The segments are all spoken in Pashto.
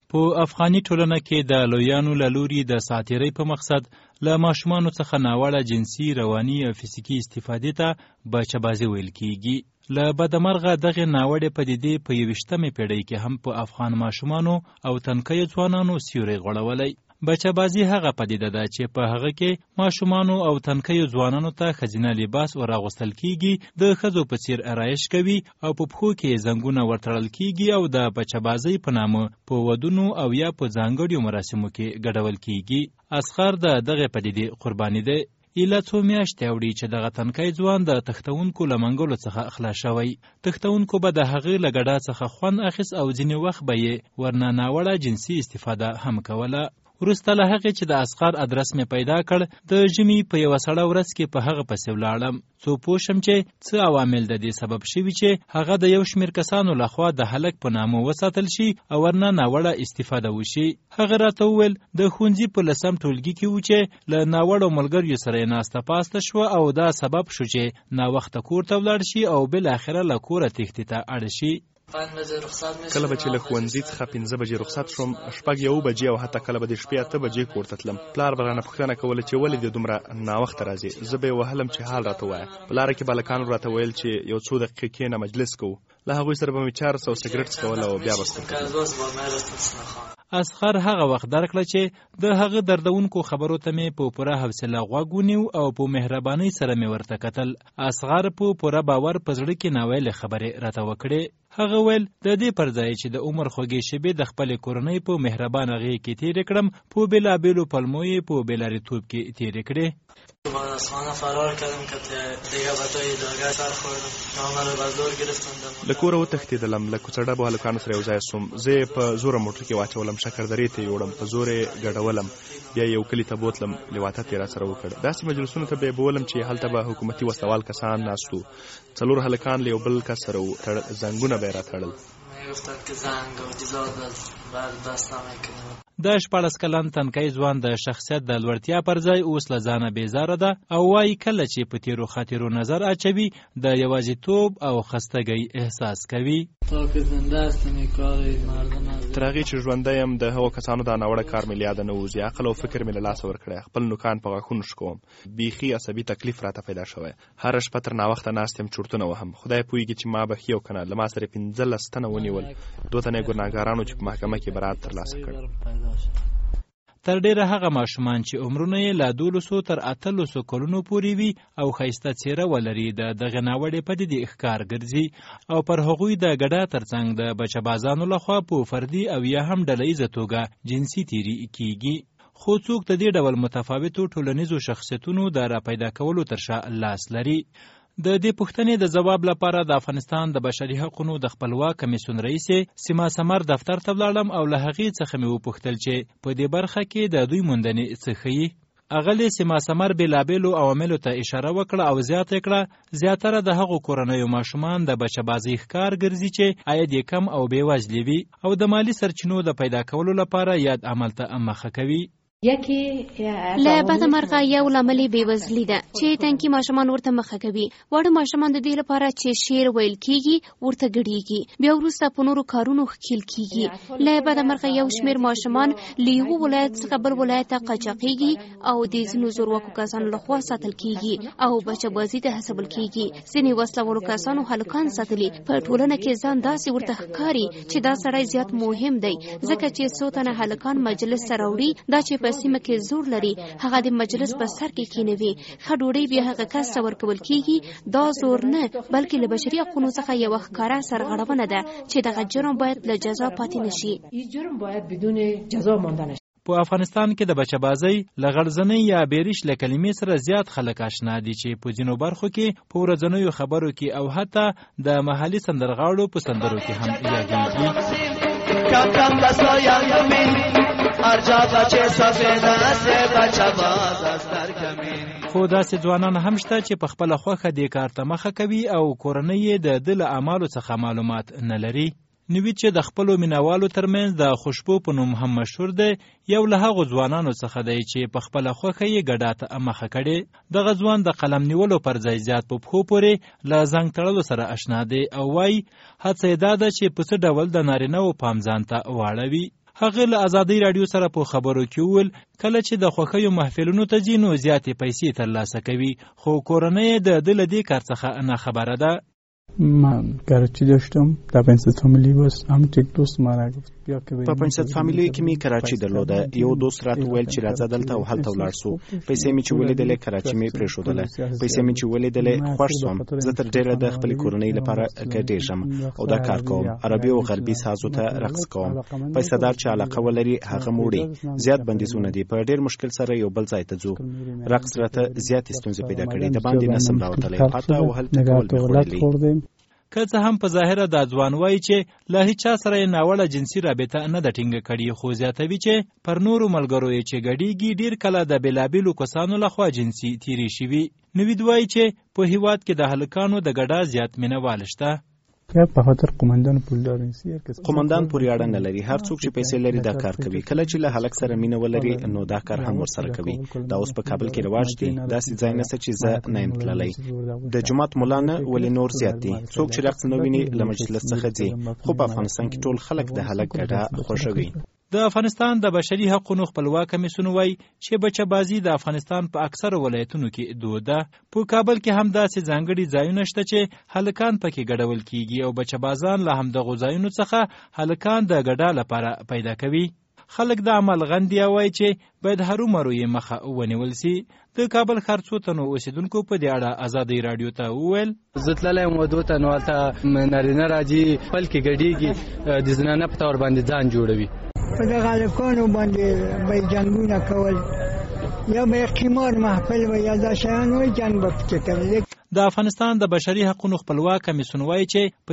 په افغاني ټولنه کې د لویانو له لوري د ساعتېرۍ په مقصد له ماشومانو څخه ناوړه جنسي، رواني او فزیکي استفادې ته بچه‌بازي ویل کیږي. له بدمرغه دغه ناوړه پدیدې په 21مې پیړۍ کې هم په افغان ماشومانو او تنکیو ځوانانو سیوری غوړولی. بچه‌بازي هغه پدیده ده چې په هغه کې ماشومانو او تنکیو ځوانانو ته ښځینه لباس ورغوستل کیږي، د ښځو په څیر آرایش کوي او په پښو کې زنګونه ورتړل کیږي او د بچه‌بازۍ په نامه په ودونو او یا په ځانګړو مراسمو کې ګډول کیږي. اصغر د دغه پدیدې قرباني دی. ایله څو میاشتې اوړي چې دغه تنکی ځوان د تښتونکو له منګولو څخه خلاص شوی. تښتونکو به د هغې له ګډا څخه خوند اخیست او ځینې وخت به یې ورنه ناوړه جنسي استفاده هم کوله. وروسته له هغې چې د اصغر ادرس مې پیدا کړ، د ژمي په یوه سړه ورځ کې په هغه پسې ولاړم څو پوه شم چې څه عوامل د دې سبب شوي چې هغه د یو شمېر کسانو لخوا د هلک په نامه وساتل شي او ورنه ناوړه استفاده وشي. هغه راته وویل د ښوونځي په 10م ټولګي کې و چې له ناوړو ملګریو سره یې ناسته پاسته شوه او دا سبب شو چې ناوخته کور ته ولاړ شي او بالاخره له کوره تښتې ته اړ شي. کله به چې له ښوونځي څخه 5 بجې رخصت شوم، 1 بجې او حتی کله به د شپې 8 بجې کور ته تلم. پلار به رانه پوښتنه کوله چې ولې دې دومره ناوخته راځې. زه به یې وهلم چې حال راته ووایه. په لاره کې به هلکانو راته ویل چې یو څو دقیقې کښېنه مجلس کوو. له هغوی سره به مې چرس او سګرټ څکول او بیا به ستل. اصغر هغه وخت درک کړه چې د هغه دردونکو خبرو ته مې په پوره حوصله غوږ ونیو او په مهربانۍ سره مې ورته کتل. اصغر په پوره باور په زړه کې ناویلې خبرې راته وکړې. هغه ویل د دې پر ځای چې د عمر خوږې شېبې د خپلې کورنۍ په مهربانه غېږ کې تېرې کړم، په بېلابېلو پلمو یې په بېلارېتوب کې تېرې کړې. بعد از خانه فرار کردم که دیگه بتای داغه سر خوردم. عمل بازار گرفتم. له کوره وتښتېدلم. له کوڅه ډبو هلکانو سره یو ځای سوم. زه یې په زوره موټر کې واچولم، شکردرې ته یې وړم، په زور یې ګډولم، بیا یو کلي ته بوتلم. لواطت یې راسره وکړ. داسې مجلسونو ته به یې بولم چې هلته به حکومتي وسوال کسان ناست وو. 4 هلکان له یو بل کس سره وو. زنګونه به یې راتړل. د 14 کلن تنکی ځوان د شخصیت د لوړتیا پر ځای اوس له ځانه بیزاره ده او وایي کله چې په تیرو خاطرو نظر اچوي د یوازیتوب او خستګۍ احساس کوي. تر هغې چې ژوندی یم د هغو کسانو دا ناوړه کار مې له یاده نه وځي. عقل او فکر مې له لاسه ورکړی. خپل نوکان په غاښونو شکوم. بیخي عصبي تکلیف راته پیدا شوی. هره شپه تر ناوخته ناست یم، چورتونه وهم. خدای پوهېږي چې ما بخښي او که نه. له ما سره 15 تنه ونیول. 2 تنه یې ګناهګارانو چې په محکمه کې برات ترلاسه کړ. تر ډیره هغه ماشومان چې عمرونه یې له 1200 تر 800 کلونو پورې وي او ښایسته څېره ولري د دغه ناوړې پدیدې ښکار ګرځي او پر هغوی د ګډا ترڅنګ د بچه‌بازانو لخوا په فردي او یا هم ډلهییزه توګه جنسي تیري کیږي. خو څوک د دې ډول متفاوتو ټولنیزو شخصیتونو د راپیدا کولو تر شا لاس لري. د دې پوښتنې د ځواب لپاره د افغانستان د بشري حقوقو د خپلواک کمیسیون رئیس سیما سمر دفتر ته ولاړم او له هغې څخه مې وپوښتل چې په دې برخه کې د دوی موندنې څه ښیي. اغلې سیما سمر بېلابېلو عواملو ته اشاره وکړه او زیاته کړه زیاتره د هغو کورنیو ماشومان د بچه‌بازۍ ښکار ګرځي چې عاید یې کم او بېوزلي وي او د مالي سرچینو د پیدا کولو لپاره یاد عمل ته مخه کوي. له بدمرغه یو لامل بېوزلي ده چې تنکي ماشومان ورته مخه کوي. واړه ماشومان د دې لپاره چې شعر ویل کیږي ورته ګډېږي، بیا وروسته په نورو کارونو ښکیل کیږي. له بدمرغه یو شمېر ماشومان له یو ولایت څخه بل ولایت ته قاچاقېږي او د ځینو زورواکو کسانو لخوا ساتل کیږي او بچه‌بازي ته هڅول کیږي. ځینې وسله کسانو هلکان ساتلي. په ټولنه کې ځان داسې ورته ښکاري چې دا سړی زیات مهم دی ځکه چې څو تنه هلکان مجلس سره وړي، دا چې په سیمه کې زور لري هغه د مجلس په سر کې کینوي. ښه ډوډۍ بیا هغه کس ته ورکول کیږي. دا زور نه بلکې له بشري حقوقو څخه یو ښکاره سرغړونه ده چې دغه جرم باید له جزا پاتې نشي. په افغانستان کې د بچه‌بازۍ له غړزنۍ یا بیریش له کلمې سره زیات خلک آشنا دي چې په ځینو برخو کې په ورځنیو خبرو کې او حتی د محلي سندرغاړو په سندرو کې هم یادېږي. خو داسې ځوانان هم شته چې په خپله خوښه دې کار ته مخه کوي او کورنۍ یې د ده له اعمالو څخه معلومات نه لري. نوید چې د خپلو مینوالو ترمنځ د خوشبو په نوم هم مشهور دی، یو له هغو ځوانانو څخه دی چې په خپله خوښه یې ګډا ته مخه کړې. دغه ځوان د قلم نیولو پر ځای زیات په پښو پورې له زنګ تړلو سره اشنا دی او وایي هڅه یې دا ده چې په څه ډول د نارینه‌و پام ځان ته واړوي. هغه له ازادۍ راډیو سره په خبرو کې وویل کله چې د خوښیو محفلونو ته ځي نو زیاتې پیسې ترلاسه کوي، خو کورنۍ د ده له دې کار څخه ناخبره ده. من کراچی داشتم در پنسد فامیلی باز هم یک دوست ما را گفت بیا که په پنسد فامیلی کې می کراچی درلوده. یو دوست راته ویل چې راځه دلته او هلته ولاړ سو. پیسې می چې ولیدلې کراچی می پرېښودله. پیسې می چې ولیدلې خوښ سوم. زه تر ډیره د خپل کورنۍ لپاره ګډېږم او دا کار کوم. عربي او غربي سازو ته رقص کوم. پیسېدار چې علاقه ولري هغه موړي. زیات بندیزونه دي. په ډیر مشکل سره یو بل ځای ته ځو. رقص راته زیات ستونزې پیدا کړې. د باندې نسم راوتلې. حتی او هلته کول که څه هم په ظاهره دا ځوان وایي چې له هیچا سره یې ناوړه جنسي رابطه نه ده ټینګه کړې، خو زیاتوي چې پر نورو ملګرو یې چې ګډېږي ډېر کله د بېلابېلو کسانو لخوا جنسي تېرې شوي. نوید وایي چې په هېواد کې د هلکانو د ګډا زیات مینهوال شته. په خاطر قومندان پولدار انسي قومندان پورې اړه نه لري. هر څوک چې پیسې لري دا کار کوي. کله چې له هلک سره مینه ولري نو دا کار هم ورسره کوي. دا اوس په کابل کې رواج دی. داسې ځای نشته چې زه نه یم تللی. د جماعت مولا نه ولې نور زیات دي. څوک چې رقص نه ویني له مجلس څخه ځي. خو په افغانستان کې ټول خلک د هلک ګډا خوښوي. د افغانستان د بشري حقوقو خپلواک کمیسیون وایي چې بچه‌بازي د افغانستان په اکثر ولایتونو کې دود ده. په کابل کې هم داسې ځانګړي ځایونه شته چې هلکان پکې ګډول کیږي او بچه‌بازان له همدغو ځایونو څخه هلکان د ګډا لپاره پیدا کوي. خلک د عمل غندي وایي چې باید هرومرو یې مخه ونیول سي. د کابل ښار څو تنو اوسیدونکو په دې اړه ازادۍ راډیو ته وویل زه تللی یم ودو ته، نو هلته نارینه راځي خپل کې ګډېږي، د زنانه په طور باندې ځان جوړوي. په دغه هلکانو باندې به یې جنګونه کول، یا به یې قمار محفل و یا دا شیان وایي جنګ به پکې کوي. د افغانستان د بشري حقوقو خپلواک کمیسیون وایي چې په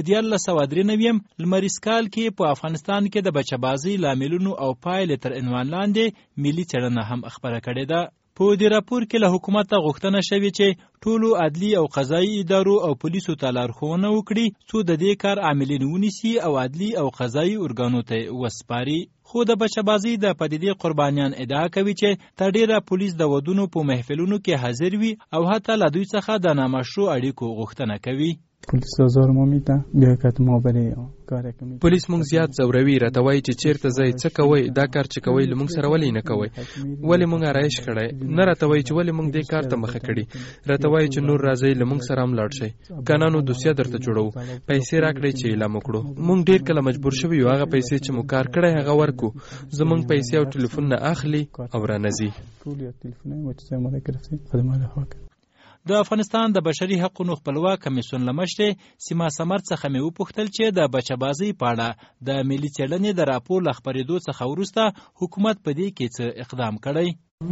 1993 لمریز کال کې په افغانستان کې د بچه‌بازي لاملونو او پایلې تر عنوان لاندې ملي څېړنه هم خپره کړې ده. په دې راپور کې له حکومته غوښتنه شوې چې ټولو عدلي او قضایي ادارو او پولیسو ته لارښوونه وکړي څو د دې کار عاملین ونیسي او عدلي او قضایي ارګانو ته وسپاري. خو د بچه‌بازي د پدیدې قربانیان ادعا کوي چې تر ډیره پولیس د ودونو په محفلونو کې حاضر وي او حتی له دوی څخه د نامشروع اړیکو غوښتنه کوي. پولیس زور ما میته بیا کته ما بری کار کوي. پولیس مونږ زیات زوروي، راته وایي چې چیرته ځئ، څه کوئ، دا کار چې کوئ له مونږ سره ولې نه کوئ، ولې مونږ آرایش کړی نه، راته وایي چې ولې مونږ دې کار ته مخه کړي، راته وایي چې نور راځئ له مونږ سره هم لاړ شئ، کنه نو دوسیه درته جوړو، پیسې راکړئ چې اعلان وکړو. مونږ ډیر کله مجبور شوي یو هغه پیسې چې مو کار کړی هغه ورکو، زمونږ پیسې او ټلیفون نه اخلي او رانځي. د افغانستان د بشري حقوقو خپلواک کمیسیون له مشرې سیما سمر څخه مې وپوښتل چې د بچه‌بازي په اړه د ملي څېړنې د راپور له خپرېدو څخه وروسته حکومت په دې کې څه اقدام کړی.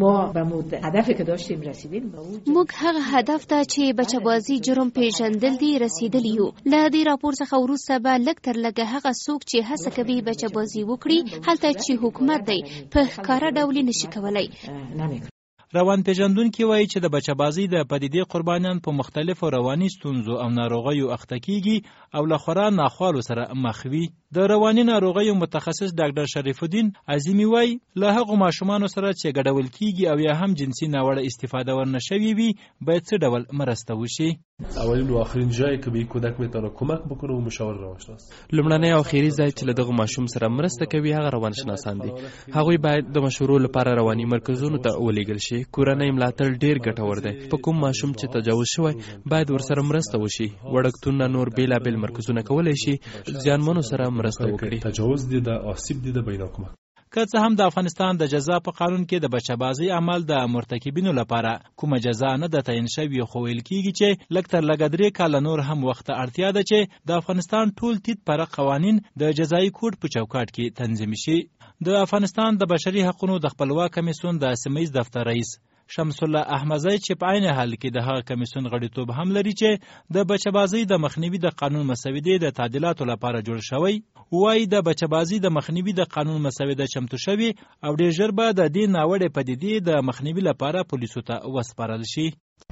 موږ هغه هدف ته چې بچه‌بازي جرم پیژندل دي رسیدلی یو. له دې راپور څخه وروسته به لږ تر لږه هغه څوک چې هڅه کوي بچه‌بازي وکړي هلته چې حکومت دی په ښکاره ډول نشي کولای. روان پیژندونکي وایي چې د بچه‌بازي د پدیدې قربانیان په مختلفو رواني ستونزو او ناروغیو اخته کیږي او له خورا ناخوالو سره مخ وي. د رواني ناروغیو متخصص ډاکټر شریف الدین عظیمی وایي له هغو ماشومانو سره چې ګډول کیږي او یا هم جنسي ناوړه استفاده ورنه شوې وي باید څه ډول مرسته وشي. اولین و آخرین جایی که به کودک میتونه کمک بکنه و مشاور روانشناس. لومړنی او اخیری ځای چې له دغه ماشوم سره مرسته کوي هغه روانشناسان دي. هغوی باید د مشورو لپاره رواني مرکزونو ته ولېږل شي. کورنۍ ملاتړ ډیر ګټور دی. په کوم ماشوم چې تجاوز شوی باید ورسره مرسته وشي. وړکتونونه نور بیلابیل مرکزونه کولی شي زیانمنو سره مرسته وکړي. تجاوز دیده، آسیب دیده به اینا کمک. که څه هم د افغانستان د جزا په قانون کې د بچه‌بازي عمل د مرتکبینو لپاره کومه جزا نه ده تعیین شوې، خو ویل کېږي چې لږ تر لږه 3 کاله نور هم وخت اړتیا ده چې د افغانستان ټول تیت پرق قوانین د جزایي کوډ په چوکاټ کې تنظیم شي. د افغانستان د بشري حقوقو د خپلواک کمیسیون د سیمه ییز دفتر رئیس شمس الله احمدزی چې په عین حال کې د هغه کمیسیون غړیتوب هم لري چې د بچه‌بازي د مخنیوي د قانون مسودې د تعدیلاتو لپاره جوړ شوی، وایي د بچه‌بازي د مخنیوي د قانون مسوده چمتو شوی او ډیر ژر به د دې ناوړه پدیدې د مخنیوي لپاره پولیسو ته وسپارل شي.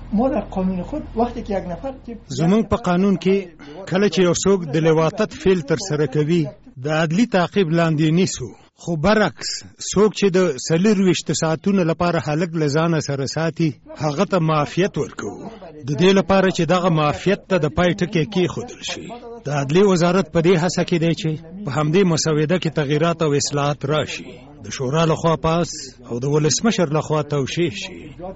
زمونږ په قانون کې کله چې یو څوک د لواطت فعل تر سره کوي د عدلي تعقیب لاندې نیسو، خو برعکس څوک چې د 24 ساعتونو لپاره هلک له ځانه سره ساتي هغه ته معافیت ورکوو. د دې لپاره چې دغه معافیت ته د پای ټکی کېښودل شي. د عدلي وزارت په دې هڅه کې دی چې په همدې مسوده کې تغییرات او اصلاحات راشي، د شورا لخوا پاس او د ولسمشر لخوا توشیح شي.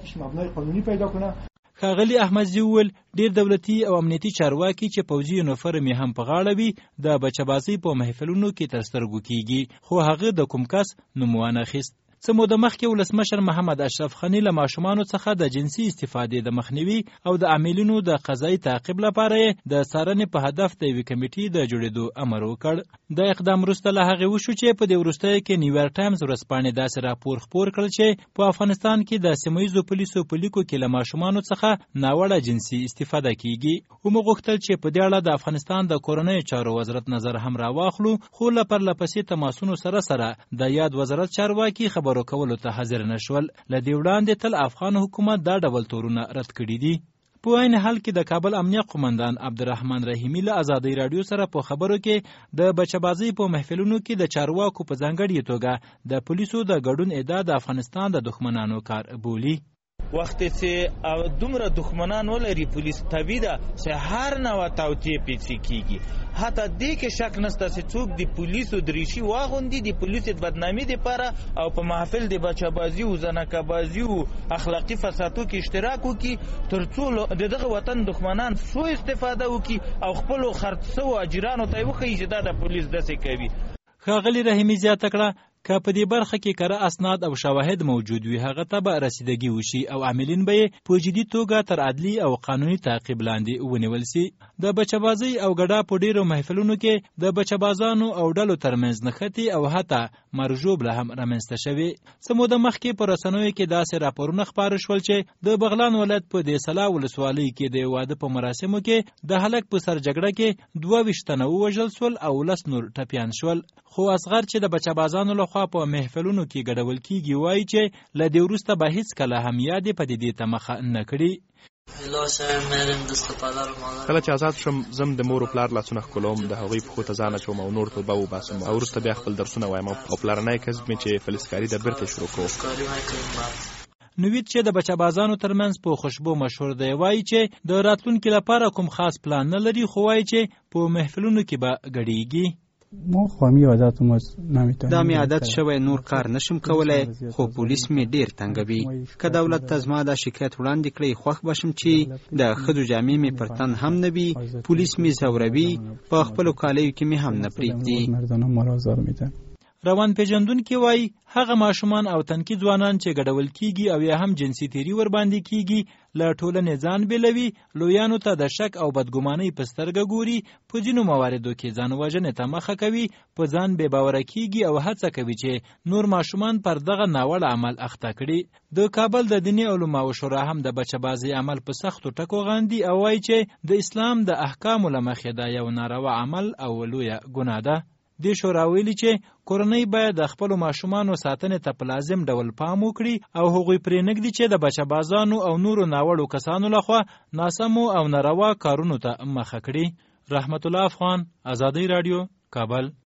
ښاغلي احمدزي وویل ډېر دولتي او امنیتي چارواکي چې پوځي یونیفورم یې هم په غاړه وي د بچه‌بازۍ په محفلونو کې تر سترګو کیږي، خو هغه د کوم کس نوم وانخیست. څه موده مخکې ولسمشر محمد اشرف غني له ماشومانو څخه د جنسي استفادې د مخنیوي او د عاملینو د قضایي تعقیب لپاره د څارنې په هدف د یوې کمیټې د جوړېدو امر وکړ. د اقدام وروسته له هغې وشو چې په دې وروستیو کې نیویارک ټایمز ورځپاڼې داسې راپور خپور کړل چې په افغانستان کې د سیمه ییزو پولیسو په لیکو کې له ماشومانو څخه ناوړه جنسي استفاده کیږي. وموغوښتل چې په دې اړه د افغانستان د کورنیو چارو وزارت نظر هم راواخلو، خو له پرلپسې تماسونو سره د یاد وزارت چارواکي خبرو کولو ته حاضر نشول. له دې وړاندې تل افغان حکومت دا ډول تورونه رد کړي دي. په عین حال کې د کابل امنیه قومندان عبدالرحمن رحیمي له ازادۍ راډیو سره په خبرو کې د بچه‌بازۍ په محفلونو کې د چارواکو په ځانګړې توګه د پولیسو د ګډون ادعا د افغانستان د دښمنانو کار بولي. وخت چې دومره دښمنان ولري پولیس طبیعي ده چې هر نوع توطیې پیڅې کیږي. حتی دې کې شک نشته چې څوک د پولیسو دریشي واغوندي د پولیسو د بدنامي دپاره او په محفل د بچه‌بازي او زنکه‌بازي او اخلاقي فسادو کې اشتراک وکړي، تر څو د دغه وطن دښمنان سوء استفاده وکړي او خپلو خرڅ سوو اجیرانو ته یې وښیي چې دا د پولیس داسې کوي. ښاغلي رحیمي زیاته کړه که په دې برخه کې کره اسناد او شواهد موجود وي هغه ته به رسیدګي وشي او عاملین به یې په جدي توګه تر عدلي او قانوني تعقیب لاندې ونیول سي. د بچه‌بازۍ او ګډا په ډیرو محفلونو کې د بچه‌بازانو او ډلو ترمنځ نښتې او حتی مرګ ژوبله هم رامنځته شوې. څه موده مخکې په رسنیو کې داسې راپورونه خپاره شول چې د بغلان ولایت په دې سلا ولسوالۍ کې د واده په مراسمو کې د هلک په سر جګړه کې 22 تنه ووژل شول او 10 نور ټپیان شول. خو اصغر چې د بچه‌بازانو لخوا په محفلونو کې ګډول کیږي وایي چې له دې وروسته به هیڅکله هم یادې پدیدې ته مخه نه کړي. کله چې آزاد شم زم د مور او پلار لاسونه ښکلوم، د هغوی پښو ته ځان اچوم او نور توبه وباسم او وروسته بیا خپل درسونه وایم او پلارنی کسب مې چې فلزکاري ده بیرته شروع کوم. نوید چې د بچه‌بازانو ترمنځ په خوشبو مشهور دی وایي چې د راتلونکي لپاره کوم خاص پلان نه لري، خو وایي چې په محفلونو کې به ګډیږي. دا می عادت شوی، نور کار نشم کولای، خو پولیس می ډیر تنګوي. که دولت ته زما دا شکایت وړاندې کړي خوښ بشم چې د ښځو جامې می پر تن هم نه وي، پولیس می ځوروي، په خپلو کالیو کې می هم نه پرېږدي. روان پیژندونکي وایي هغه ماشومان او تنکي ځوانان چې ګډول کیږي او یا هم جنسي تیری ور باندې کیږي له ټولنې ځان بیلوي، لویانو ته د شک او بدګمانۍ په سترګه ګوري، په ځینو مواردو کې ځان وژنې ته مخه کوي، په ځان بې باوره کیږي او هڅه کوي چې نور ماشومان پر دغه ناوړه عمل اخته کړي. د کابل د دیني علماو شورا هم د بچه‌بازۍ عمل په سختو ټکو غاندي او وایي چې د اسلام د احکامو له مخې دا یو ناروا عمل او لویه ګناه ده. دې شورا ویلي چې کورنۍ باید د خپلو ماشومانو ساتنې ته په لازم ډول پام وکړي او هغوی پرې نږدي چې د بچه‌بازانو او نورو ناوړو کسانو لخوا ناسمو او ناروا کارونو ته مخه کړي. رحمت الله افغان، ازادۍ راډیو، کابل.